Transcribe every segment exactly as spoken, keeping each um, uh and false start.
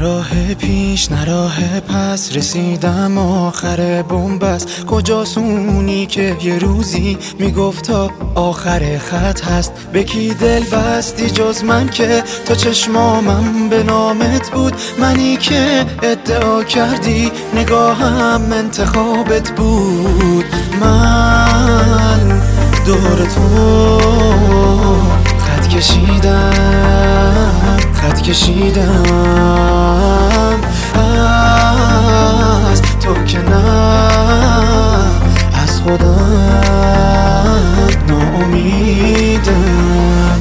راه پیش نه راه پس، رسیدم آخر بنبست. کجاست اونی که یه روزی میگفت تا آخر خط هست؟ به کی دل بستی جز من که تا چشمامم به نامت بود؟ منی که ادعا کردی نگاهم انتخابت بود. من دور تو خط کشیدم، خط کشیدم از تو که نه، از خودم ناامیدم.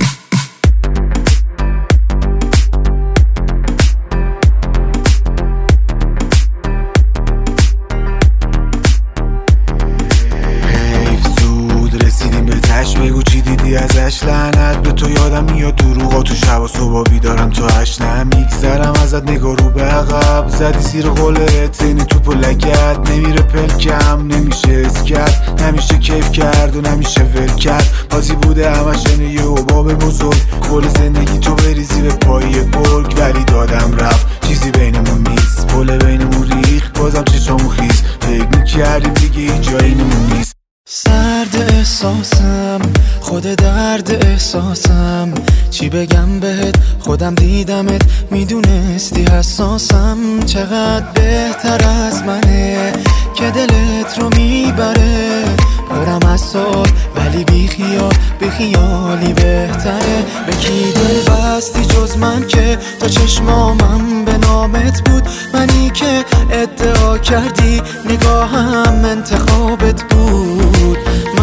بگو چی دیدی ازش؟ لعنت به تو، یادم میاد دروغا تو شب و صبح بیدارم تو اشنم میگذرم ازت، نگاه رو به عقب زدی سیر قولت، اینی توپ و لگت نمیره پلکم، نمیشه از کرد، نمیشه کیف کرد و نمیشه ول کرد. بازی بوده همش اینه یه حباب بزرگ، کل زندگی تو بریزی به پای گرگ، ولی دادم رفت چیزی بینمون نیست، پل بینمون ریخ بازم چشامون خیز، فکر میکردیم دیگه جایی نمون نیست. سرد احساسم، خود درد احساسم، چی بگم بهت؟ خودم دیدمت، میدونستی حساسم. چقدر بهتر از منه که دلت رو میبره، برم از سال ولی بی خیال، بی خیالی بهتره. به کی دل بستی جز من که تا چشمامم به نامت بود؟ منی که ادعا کردی نگاهم انتخابت بود.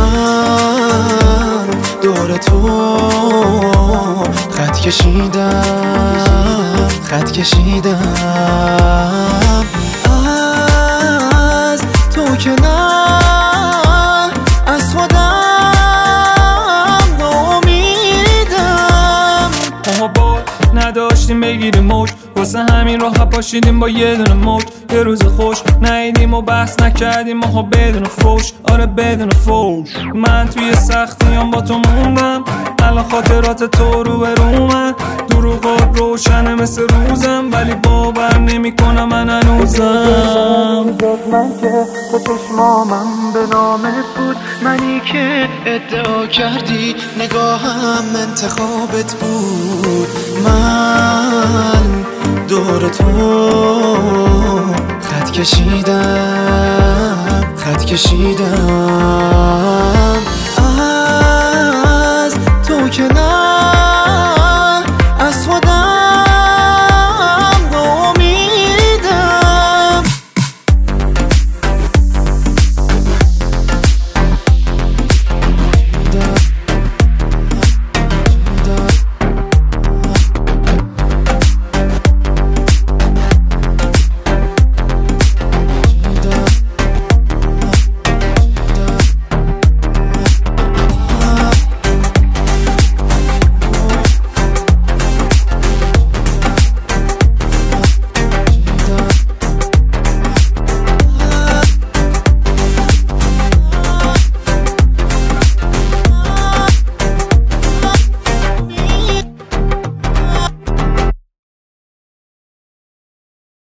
من دور تو خط کشیدم، خط کشیدم از تو که نه، از خودم ناامیدم. ما با نداشتیم بگیریم موج، واسه همین راه پاشیدیم با یه دونه موج. یه روز خوش نیدیم و بحث نکردیم ماها بدون فوش، آره بدون فوش. من توی سختیام با تو موندم، الان خاطرات تو رو به رومن، دروغات روشنه مثل روزم، ولی باور نمی کنم من هنوزم. من که با چشمامم به نامت بود، منی که ادعا کردی نگاهم انتخابت بود. من دور تو خط کشیدم، خط کشیدم